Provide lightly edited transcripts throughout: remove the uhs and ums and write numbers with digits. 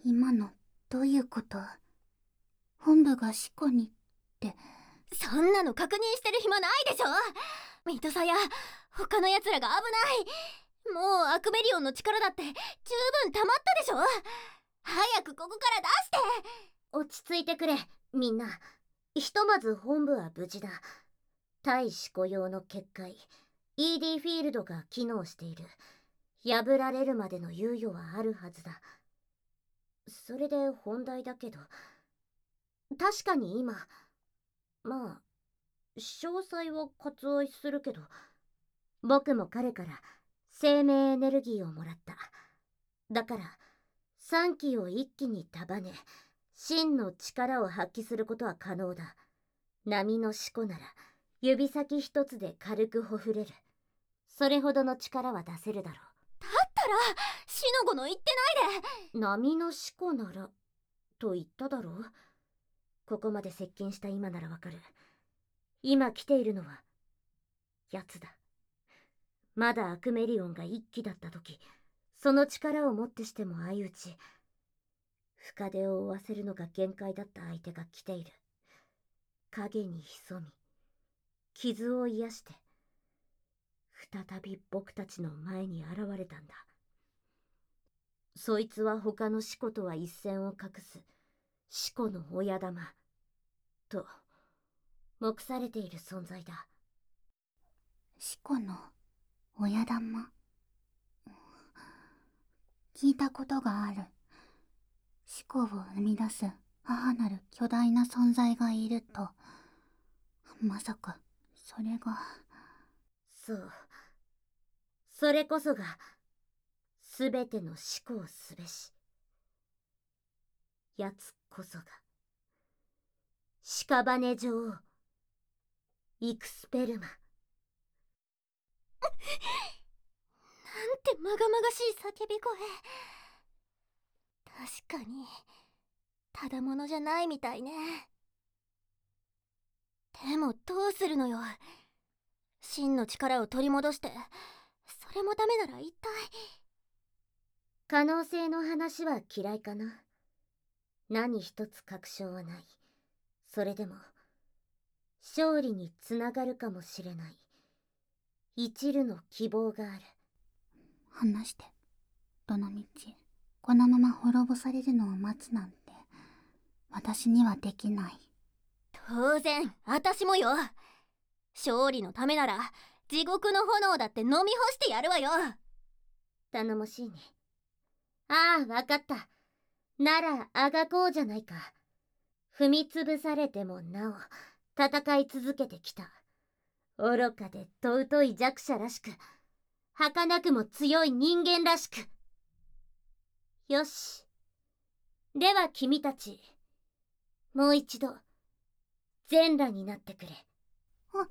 今のどういうこと？本部がシコにって。 そんなの確認してる暇ないでしょ。ミトサヤ、他の奴らが危ない。もうアクメリオンの力だって十分溜まったでしょ。早くここから出して。 落ち着いてくれみんな。ひとまず本部は無事だ。対思考用の結界 ED フィールドが機能している。破られるまでの猶予はあるはずだ。それで本題だけど、確かに今、まあ詳細は割愛するけど、僕も彼から生命エネルギーをもらった。だから3機を一気に束ね、真の力を発揮することは可能だ。波の思考なら指先一つで軽くほふれる。それほどの力は出せるだろう。 だったらシノゴの言ってないで。 波の思考ならと言っただろう。ここまで接近した今ならわかる。今来ているのは奴だ。まだアクメリオンが一機だった時、その力をもってしても相打ち、深手を負わせるのが限界だった相手が来ている。影に潜み傷を癒して再び僕たちの前に現れたんだ。そいつは他のシコとは一線を画すシコの親玉と目されている存在だ。 シコの親玉。聞いたことがある。シコを生み出す母なる巨大な存在がいると。まさかそれが。 そう、それこそが全ての思考すべし。奴こそが屍女王イクスペルマ。 なんてまがまがしい叫び声。確かにただものじゃないみたいね。でもどうするのよ。真の力を取り戻して、それもダメなら一体。 可能性の話は嫌いかな。何一つ確証はない。それでも勝利につながるかもしれない一縷の希望がある。 話して。どのみちこのまま滅ぼされるのを待つなんて私にはできない。 当然私もよ。勝利のためなら地獄の炎だって飲み干してやるわよ。 頼もしいね。ああ、わかった。ならあがこうじゃないか。踏みつぶされてもなお戦い続けてきた愚かで尊い弱者らしく、儚くも強い人間らしく。よし、では君たちもう一度全裸になってくれ。 あん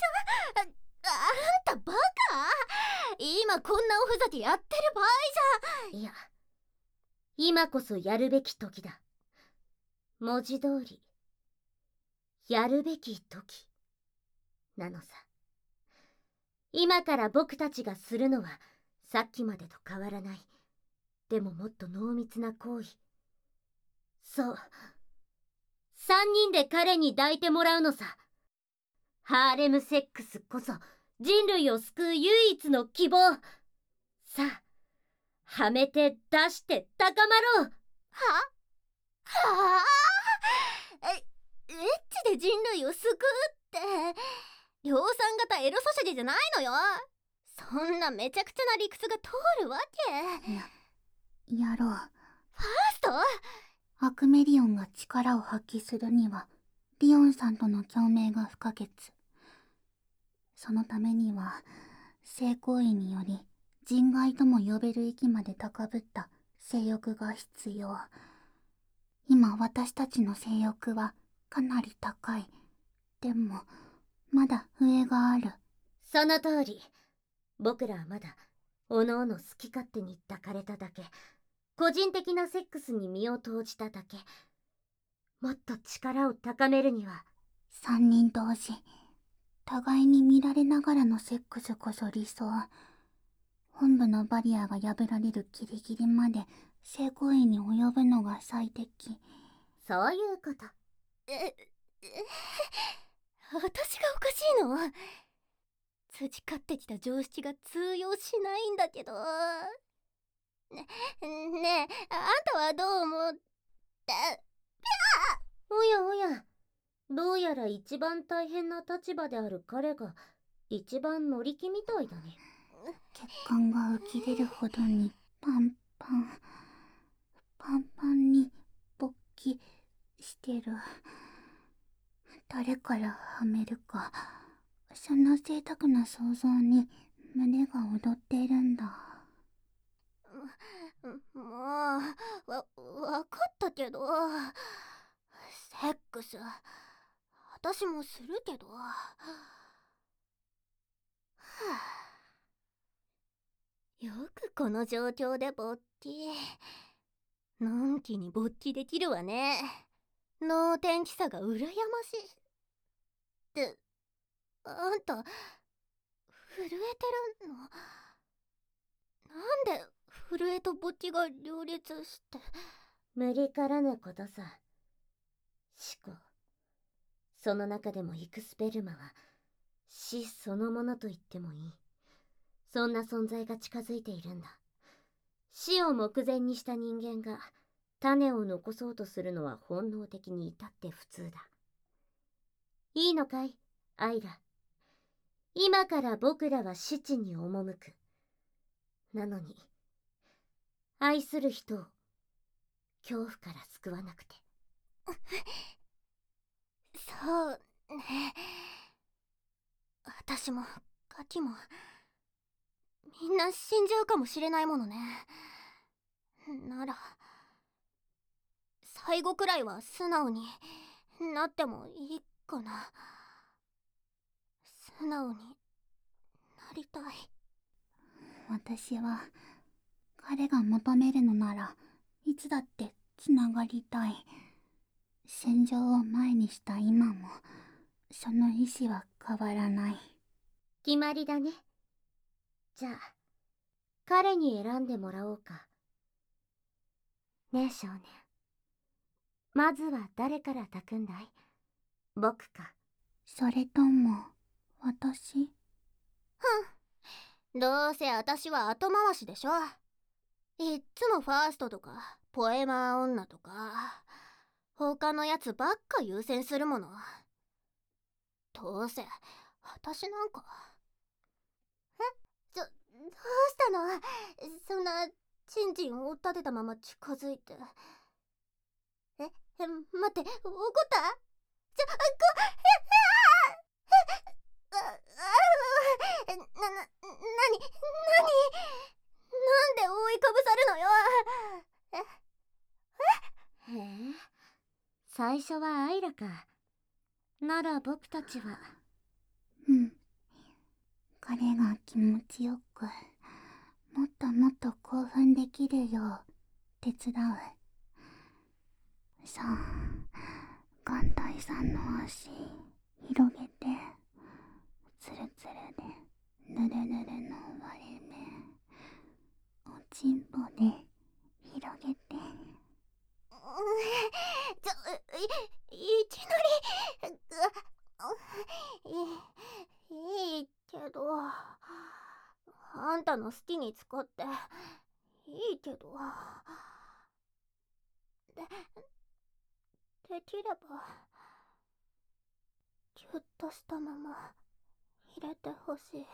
たバカ？今こんなおふざけやってる場合じゃ。 いや、今こそやるべき時だ。文字通りやるべき時なのさ。今から僕たちがするのはさっきまでと変わらない、でももっと濃密な行為。そう、3人で彼に抱いてもらうのさ。ハーレムセックスこそ人類を救う唯一の希望。さあ、はめて出して高まろう。 はあ、エッチで人類を救うって量産型エロソシャゲじゃないのよ。そんなめちゃくちゃな理屈が通るわけ。 やろう。 ファースト？ アクメリオンが力を発揮するにはリオンさんとの共鳴が不可欠。そのためには性行為により人外とも呼べる域まで高ぶった性欲が必要。今私たちの性欲はかなり高い。でもまだ上がある。 その通り。僕らはまだおのおの好き勝手に抱かれただけ、個人的なセックスに身を投じただけ。もっと力を高めるには 3人同時互いに見られながらのセックスこそ理想。本部のバリアが破られるギリギリまで性行為に及ぶのが最適。 そういうこと。 私がおかしいの？培ってきた常識が通用しないんだけど。ねえ、あんたはどう思う？ おやおや、どうやら一番大変な立場である彼が一番乗り気みたいだね。 血管が浮き出るほどにパンパンに勃起してる。誰からはめるか、その贅沢な想像に胸が躍っているんだ。 もうわかったけど、セックス私もするけど、よくこの状況で勃起。のんきに勃起できるわね。能天気さが羨ましい。ってあんた震えてるの？なんで震えと勃起が両立して。 無理からぬことさ。思考。その中でもイクスペルマは死そのものと言ってもいい。そんな存在が近づいているんだ。死を目前にした人間が種を残そうとするのは本能的に至って普通だ。いいのかい、アイラ。今から僕らは死地に赴く。なのに愛する人を恐怖から救わなくて。 そうね。私もガキもみんな死んじゃうかもしれないものね。なら最後くらいは素直になってもいいかな。素直になりたい。 私は彼が求めるのならいつだってつながりたい。戦場を前にした今もその意志は変わらない。 決まりだね。じゃあ彼に選んでもらおうか。ねえ少年、まずは誰から抱くんだい？僕かそれとも私？ どうせ私は後回しでしょ。いっつもファーストとかポエマー女とか他のやつばっか優先するもの。どうせ私なんか。どうしたの？そんなチンチンを立てたまま近づいて。待って、怒った？なんで覆いかぶさるのよ。 へえ、最初はアイラか。なら僕たちは。 彼が気持ちよくもっともっと興奮できるよう手伝う。さあ、眼帯さんの足広げて、ツルツルでぬるぬるの割れ目、おちんぽで広げて。 いきなりいいけど、あんたの好きに使っていいけど、できればギュッとしたまま入れてほしい。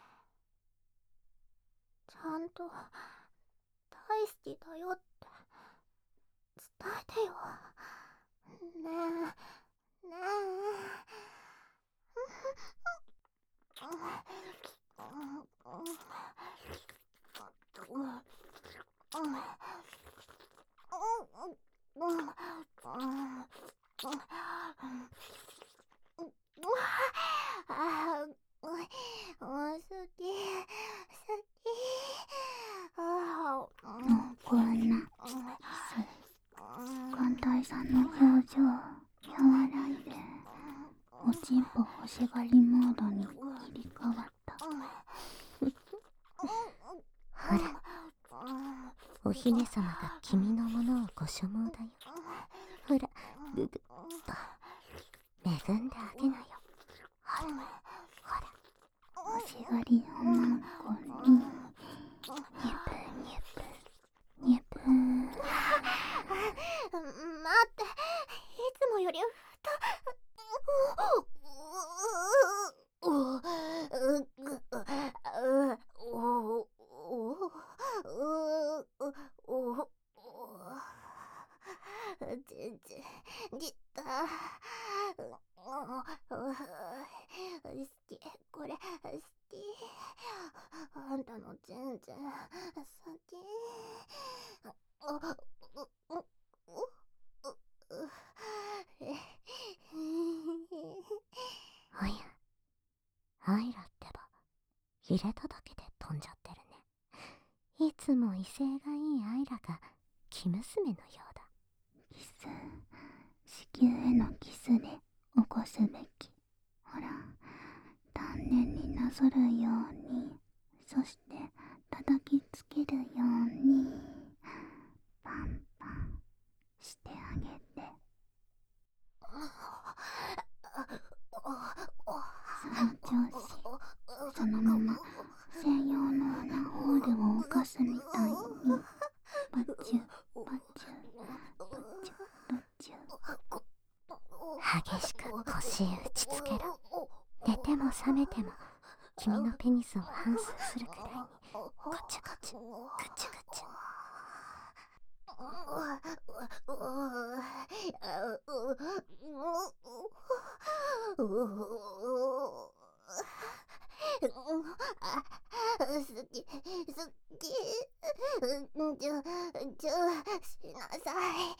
ちゃんと大好きだよって伝えてよ。ねえね好き濃厚なキス、眼帯さんの表情和らいで、おちんぽ欲しがりモードに切り替わった。 ほら、お姫様が君のものをご所望だよ。ほら、ぐぐっと恵んであげなよ。ほらほら、 欲しがり女の子にニュプニュプニュプ。 待って、いつもより太全然じったこれあんたの全然先おや、アイラってば入れただけで飛んじゃってるね。いつも威勢がいいアイラが生娘のようだ。 キス、子宮へのキスで起こすべき。ほら、丹念になぞるように、そして叩きつけるようにパンパンしてあげて。その調子、そのまま専用のアナホールを動かすみたいにパチュパチュパチュパチュ。 激しく腰へ打ちつけろ。寝ても覚めても君のペニスを反芻するくらいにゴチュゴチュグチュグチュ。 しなさい。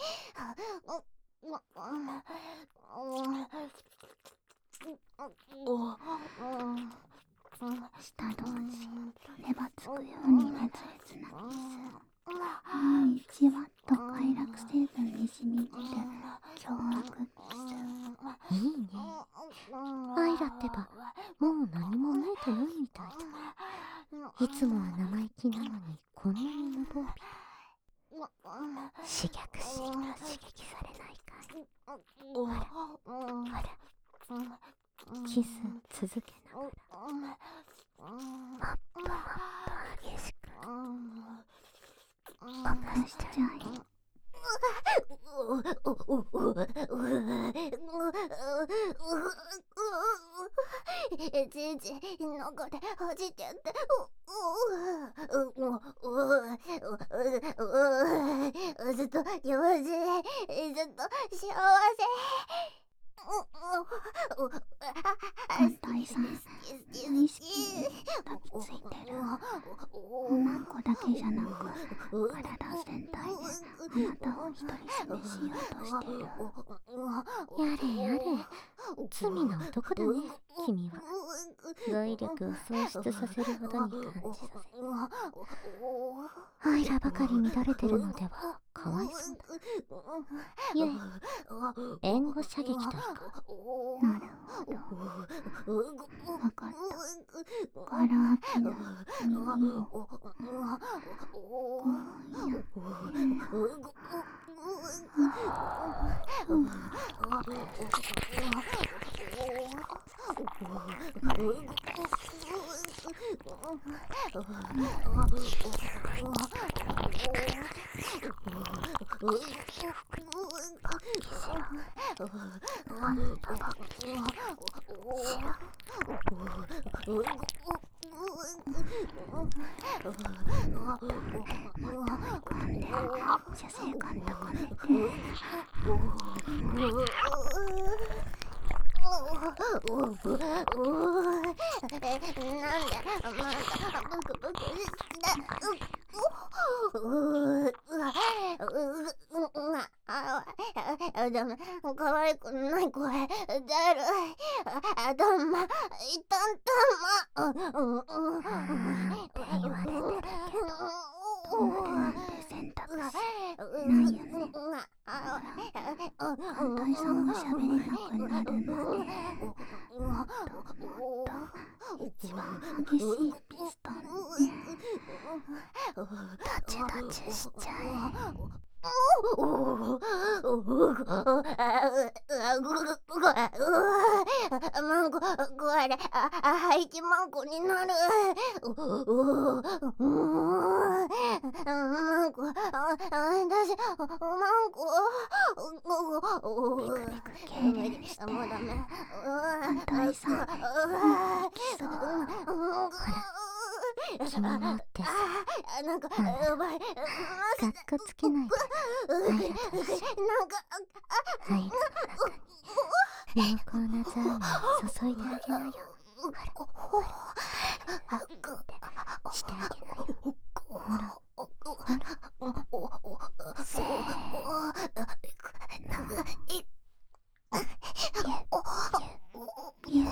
舌同士、ねばつくように熱烈なキス。じわっと快楽成分に染み出る強悪キス。 いいね。アイラってばもう何もないと良いみたいだ。いつもは生意気なのにこんなに無防備。刺激されないかい。ほらほら、キス続けながらもっともっと激しく犯しちゃい。 全然中で走っちゃってずっと上手、ずっと幸せ。 艦隊さん、無意識に抱きついてる。おまんこだけじゃなく、体全体であなたを独り占めしようとしてる。 やれやれ、罪な男だね、君は。語彙力を喪失させるほどに感じさせる。アイラばかり乱れてるのではかわいそうだ。ゆえ、援護射撃といこう。 なるほど。わかった。ガラ空きの耳をこうや射精感高めて。 ダメ、可愛くない声だるい。頭痛んたま。 って言われてるけど、トールなんて選択肢ないよね。反対さんが喋れなくなるまで一番激しいピストンね。タチタチしちゃえ。 排気マンコになる。マンコ、私、マンコ。 ビクビク痙攣してもうダメ。 反対さんキスを。ほら君もってさ、 なんか、やばい。 かっこつけないで入るだし、 なんか、 入る中に濃厚なザーメン注いであげなよ。ほらほら、ハックってしてあげなよ。ほらほら、せーの、ギュッギュッギュッ。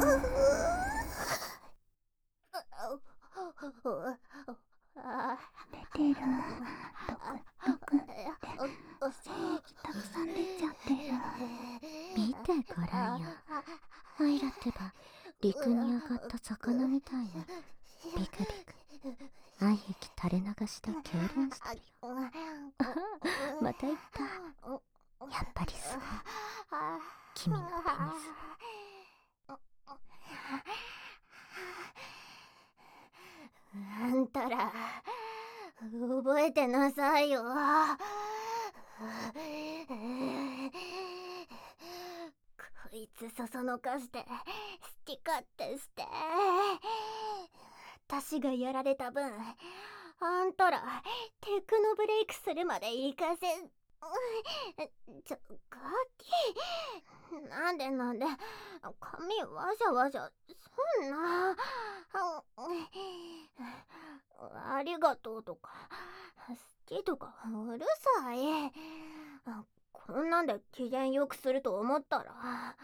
出てる。ドクドクって精液たくさん出ちゃってる。見てごらんよ。アイラってば陸に上がった魚みたいなビクビク愛液垂れ流しで痙攣してるよ。また言った。やっぱりすごい君のペニス。 あんたら覚えてなさいよ。こいつそそのかして好き勝手して私がやられた分あんたらテクノブレイクするまで行かせガキなんで髪わしゃわしゃそんなありがとうとか好きとかうるさい。こんなんで機嫌よくすると思ったら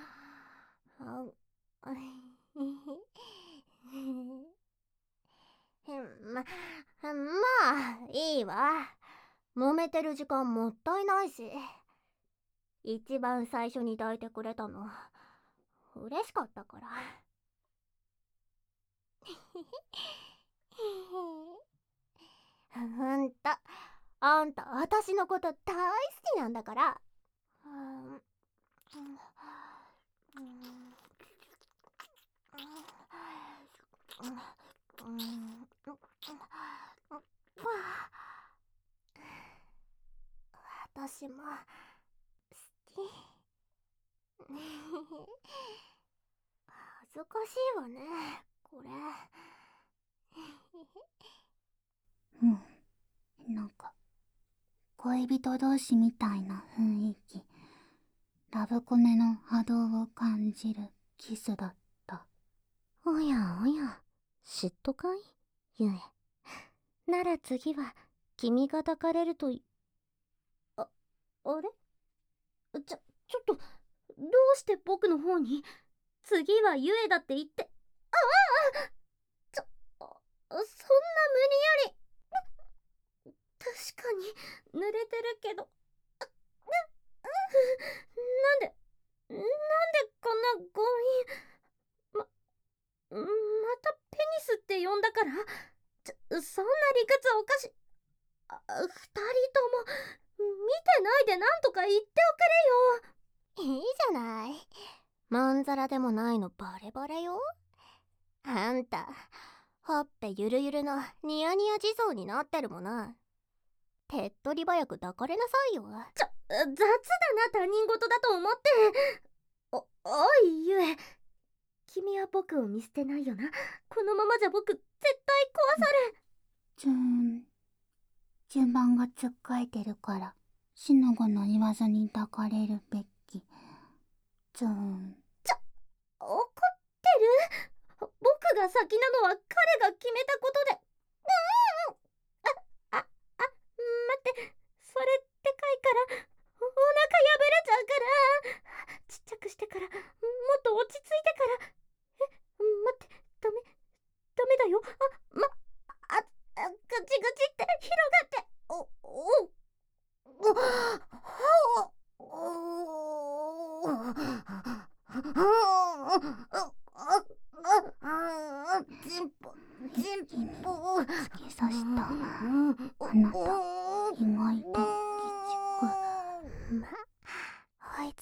まあいいわ。揉めてる時間もったいないし、一番最初に抱いてくれたの嬉しかったから。あんた私のこと大好きなんだから。私も好き。恥ずかしいわねこれ。 なんか恋人同士みたいな雰囲気、ラブコメの波動を感じるキスだった。 おやおや、嫉妬かいゆえ。なら次は君が抱かれるとあれちょっと、どうして僕の方に次はゆえだって言って。そんな無理やり。確かに濡れてるけど、なんでこんな強引。またペニスって呼んだから。そんな理屈おかし。二人とも見てないでなんとか言っておくれよ。 いいじゃない。まんざらでもないのバレバレよ。あんたほっぺゆるゆるのニヤニヤ地蔵になってるもんな。手っ取り早く抱かれなさいよ。 雑だな、他人事だと思って。おいゆえ、君は僕を見捨てないよな。このままじゃ僕絶対壊され。 順番がつっかえてるからしのごの言わずに抱かれるべき。怒ってる？僕が先なのは彼が決めたことで。待って、それでかいからお腹破れちゃうから。ちっちゃくしてから、もっと落ち着いてから。待って、ダメだよ。ガチガチって広がって。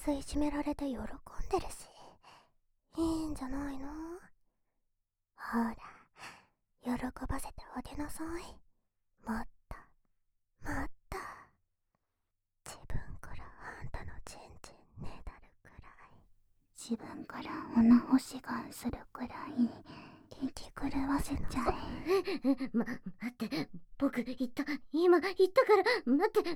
ついじめられて喜んでるし、いいんじゃないの？ほら、喜ばせてあげなさい。もっともっと。自分からあんたのチンチンねだるくらい、 自分からおなほしがんするくらい息狂わせちゃえ。 待って、僕今言ったから、待って、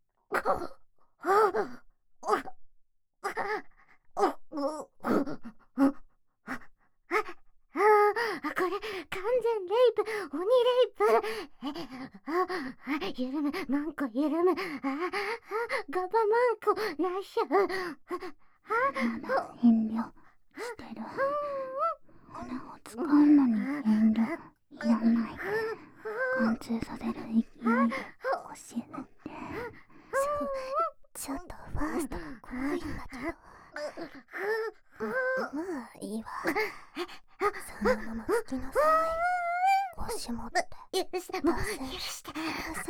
これ完全レイプ、鬼レイプ。緩む、マンコ緩む。ガバマンコラッシュ。 まだ遠慮してる。おなほ使うのに遠慮いらない。貫通させる勢いで教えるって。 ちょっとファーストが怖いんだけど。まあいいわ。そのまま好きなさい。腰持って。 許して、もう許して。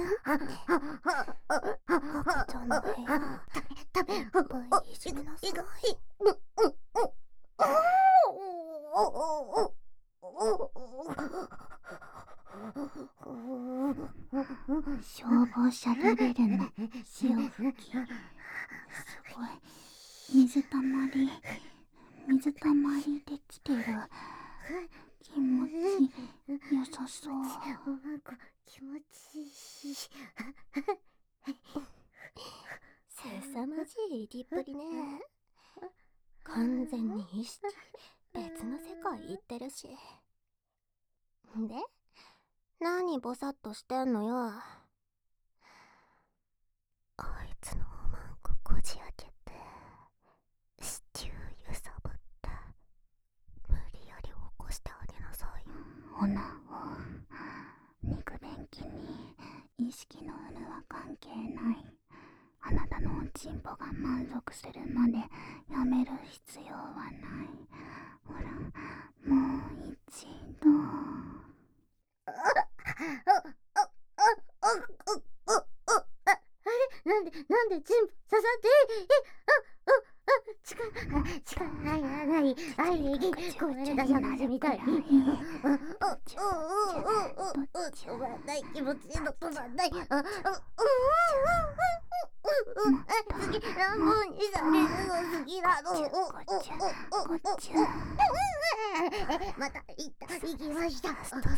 赤ちゃんの部屋、いっぱいいじめなさい。 消防車レベルの潮吹き。すごい。水たまりできてる。気持ちよさそう。 気持ちいい。 凄まじい入りっぷりね。完全に意識別の世界行ってるし。で、何ぼさっとしてんのよ。あいつのおまんここじ開けてシチュー揺さぶって無理やり起こしてあげなさいよ。 おなほ、肉便器に意識の有無は関係ない。あなたのおちんぽが満足するまでやめる必要はない。ほら、もう一度。 なんでチンポ刺さって力入らない。これがしゃがしみたい。止まんない、気持ちいいの止まんない。次、乱暴にされるの好きなの。また行きました。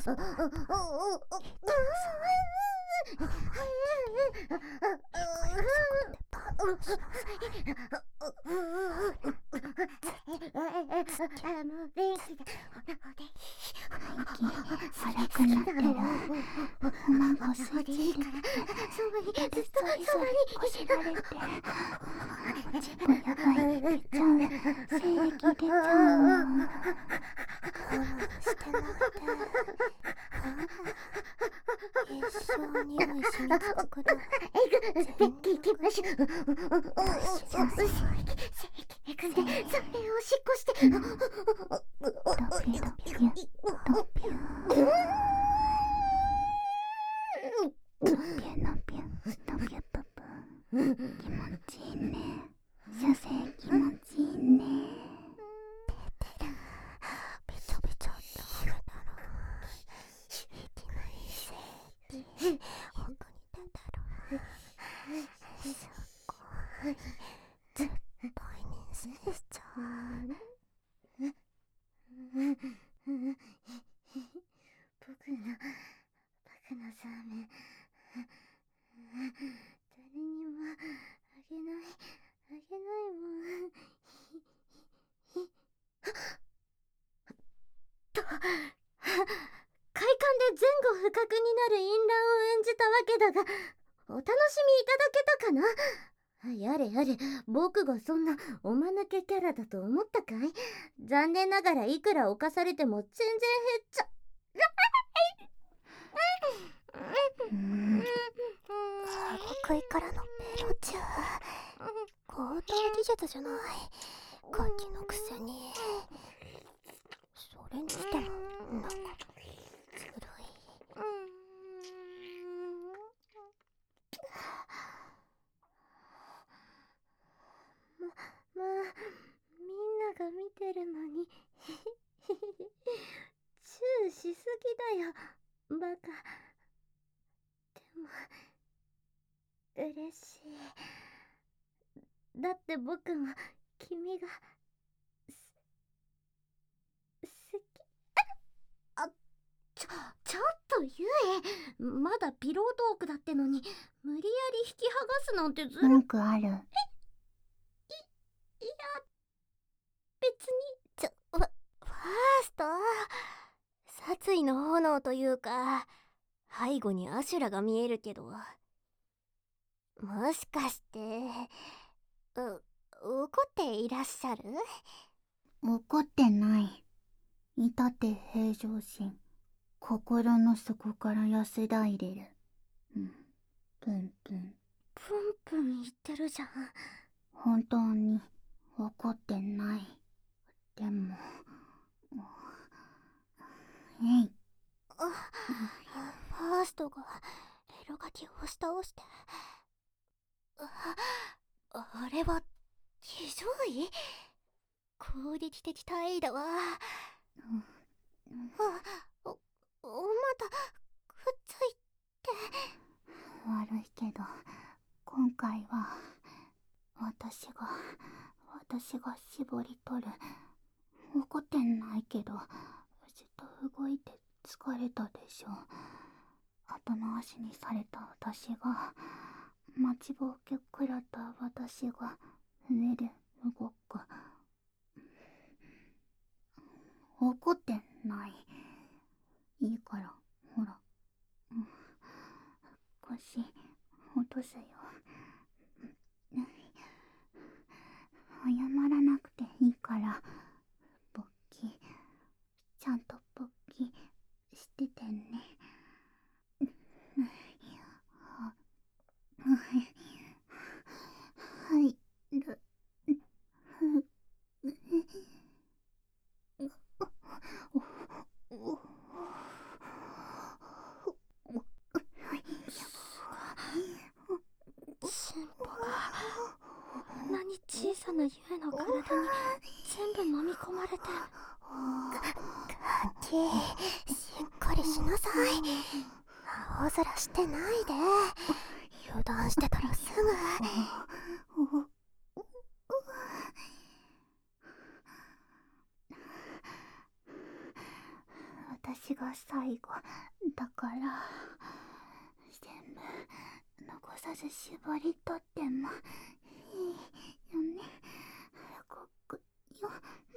荒くなってる。おまご吸い付いてきて、ずっとそばにこしられて、おちんぽやばい出ちゃう。精液出ちゃう。 我慢してないで。一生匂いしにつくくらい。 行きましょう。精液くんで、それをおしっこして。 ドピュドピュドピュドピュドピュドピュププ。気持ちいいね。射精気持ちいいね。 びちょびちょって褒めたら息のいい精液奥に出たらすごい絶対妊娠しちゃう。 僕のサーメン誰にもあげないもん。快感で前後不覚になる淫乱を演じたわけだが、お楽しみいただけたかな。やれやれ、僕がそんなおまぬけキャラだと思ったかい。残念ながらいくら犯されても全然減っちゃ食いからのベロチュー高等技術じゃない。楽器のくせに。それにしてもなんかずるい。 よ、バカ。でも嬉しい。だって僕も君が好き。あ、ちょっとゆえ、まだピロートークだってのに無理やり引き剥がすなんてずる。 文句ある？ いや、別に。 ファースト、殺意の炎というか、背後にアシュラが見えるけど、もしかして、怒っていらっしゃる？ 怒ってない。至って平常心。心の底から安らいでる。プンプン。 プンプン言ってるじゃん。 本当に怒ってない。でも、えい。 ファーストがエロガキを押し倒して、あれは非常位？攻撃的体位だわ。またくっついて。 悪いけど、今回は私が絞り取る。怒ってないけど、ずっと動いて疲れたでしょ。後回しにされた私が、待ちぼうけ食らった私が上で動く。怒ってない。いいから、ほら。腰落とすよ。謝らなくていいから、勃起ちゃんと勃起しててね。はいる。 進歩があんなに小さなゆえの体に全部飲み込まれて。 ガキ、しっかりしなさい。青空してないで。油断してたらすぐ。 私が最後だから全部残さず絞り取ってもいいよね。こくよ。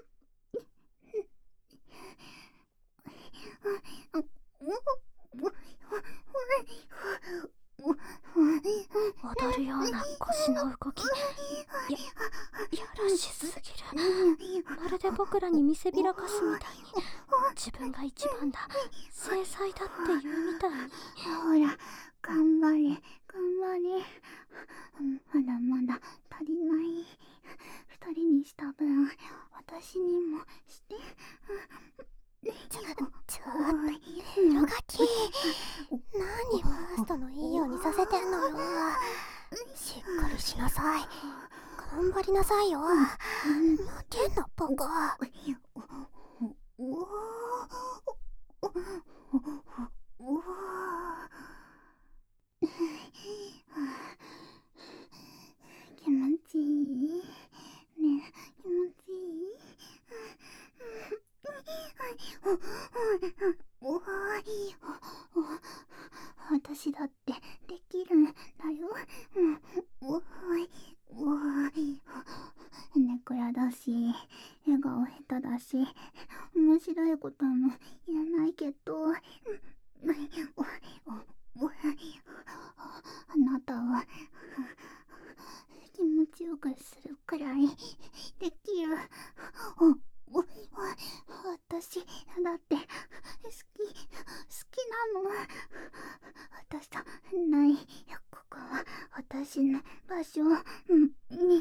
踊るような腰の動き、やらしすぎる。まるで僕らに見せびらかすみたいに、自分が一番だ、正妻だって言うみたいに。 ほら、頑張れ。まだまだ足りない。二人にした分、私にもして。 ちょっと、エロガキ。何ファーストのいいようにさせてんのよ。しっかりしなさい。頑張りなさいよ。負けんな、バカ。 気持ちいいね。気持ちいい。私だってできるんだよ。ネクラだし、笑顔下手だし、面白いことも言えないけど、あなたは気持ちよくするくらいできる。私だって好きなの。私とない。ここは私の場所に。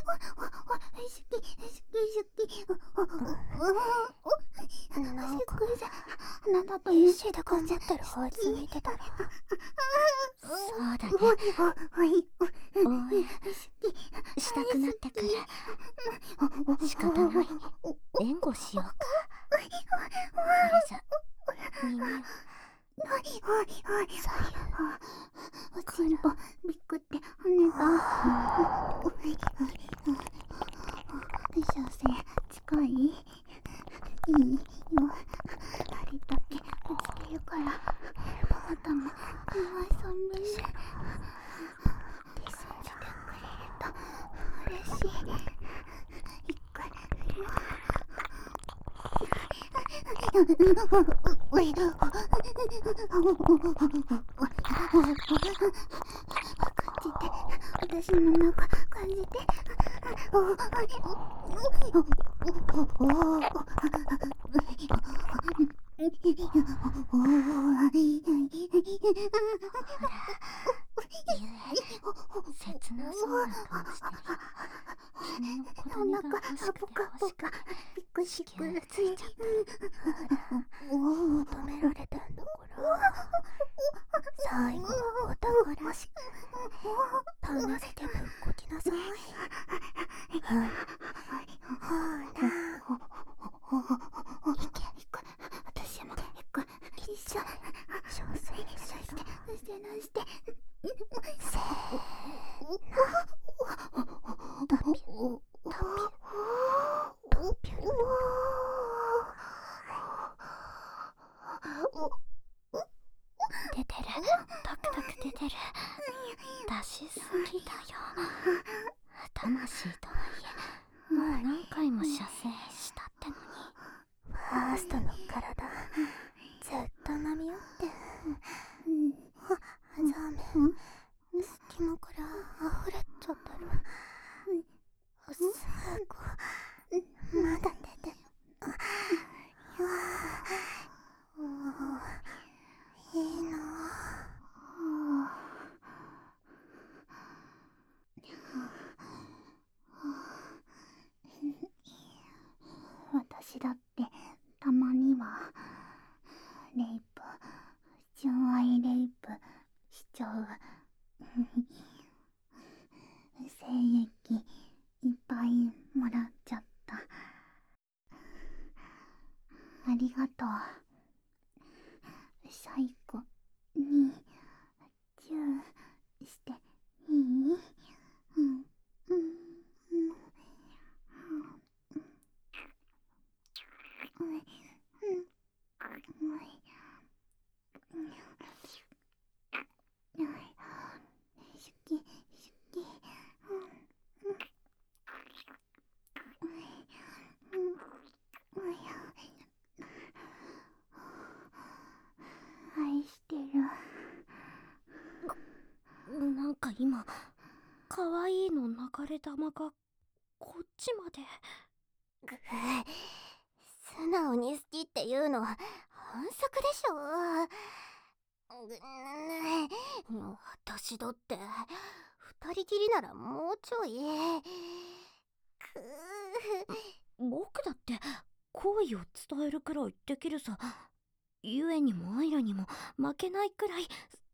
好き。 なんかあなたと必死で頑張ってるあいつ見てたら。 そうだね。応援したくなってくる。仕方ない。援護しようか。これじゃ耳を。 おちんぽびっくって跳ねた。射精近い？いいよ。あれだけ見つけるから。頭うまいさんぶり。信じてくれると嬉しい。一回。私の中感じて。 切なそうな顔してる。君の子供が欲しくて欲しくてびっくりし子宮ついちゃったの。 求められたんだから。最後のお宝し離れてぶっこきなさい。ほら私も一緒憔悴してなしてせーのタピュ出てる。タクタク出てる。出しすぎだよ。魂とはいえもう何回も射精したってのに。 ファーストの体ずっと舐めよってザーメン隙間から溢れちゃったる。最後まだ出てる。いいな。私だってたまにはレイプ、純愛レイプしちゃう。精液いっぱいもらっちゃった。ありがとう。最後にチューしていい？愛してる。 なんか今可愛いの流れ玉がこっちまで。 素直に好きっていうのは反則でしょ。私だって二人きりならもうちょい。 僕だって好意を伝えるくらいできるさ。ゆえにもアイラにも負けないくらい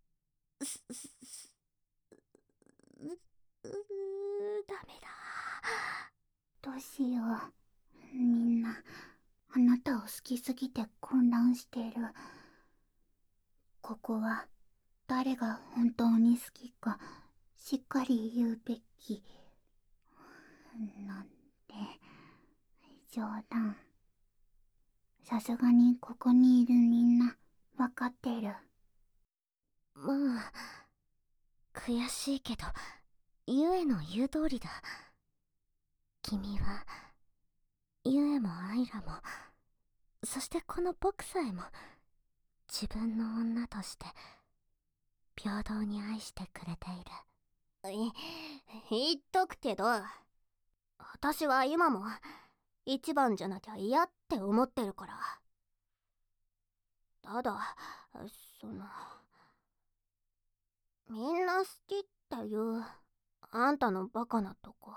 ダメだ。 どうしよう。みんなあなたを好きすぎて混乱してる。ここは誰が本当に好きかしっかり言うべきなんて冗談。さすがにここにいるみんなわかってる。 まあ悔しいけどゆえの言う通りだ。君はゆえもアイラもそしてこの僕さえも自分の女として平等に愛してくれている。 言っとくけど、私は今も一番じゃなきゃ嫌って思ってるから。ただみんな好きっていうあんたのバカなとこ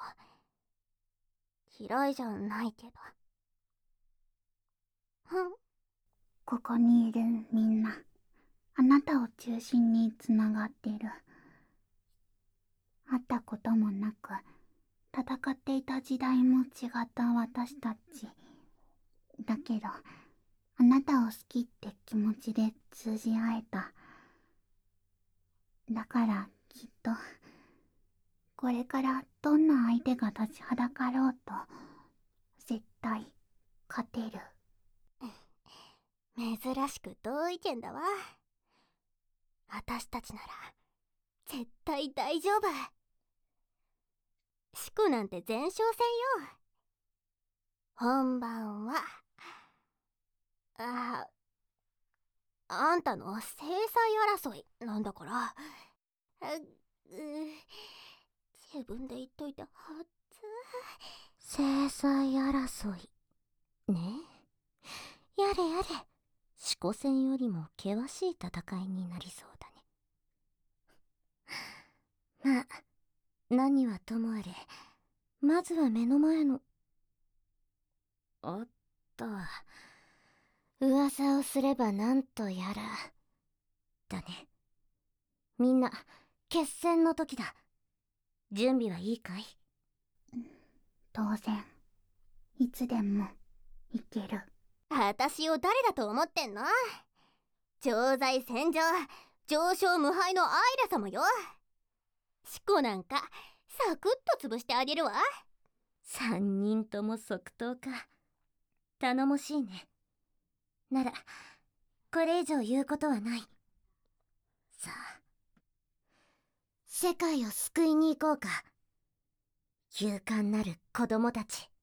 嫌いじゃないけど。 ここにいるみんな、あなたを中心につながってる。会ったこともなく、戦っていた時代も違った私たち。だけど、あなたを好きって気持ちで通じ合えた。だからきっと、これからどんな相手が立ちはだかろうと、絶対勝てる。 珍しく同意見だわ。私たちなら絶対大丈夫。シコなんて前哨戦よ。本番はあんたの制裁争いなんだから。自分で言っといたはず。 制裁争いね。やれやれ、四股戦よりも険しい戦いになりそうだね。まあ何はともあれ、まずは目の前の。おっと、噂をすればなんとやらだね。みんな決戦の時だ。準備はいいかい？ 当然、いつでもいける。 私を誰だと思ってんの？常在戦場、上昇無敗のアイラ様よ。シコなんかサクッと潰してあげるわ。 3人とも即答か。頼もしいね。ならこれ以上言うことはない。さあ、世界を救いに行こうか。勇敢なる子供たち。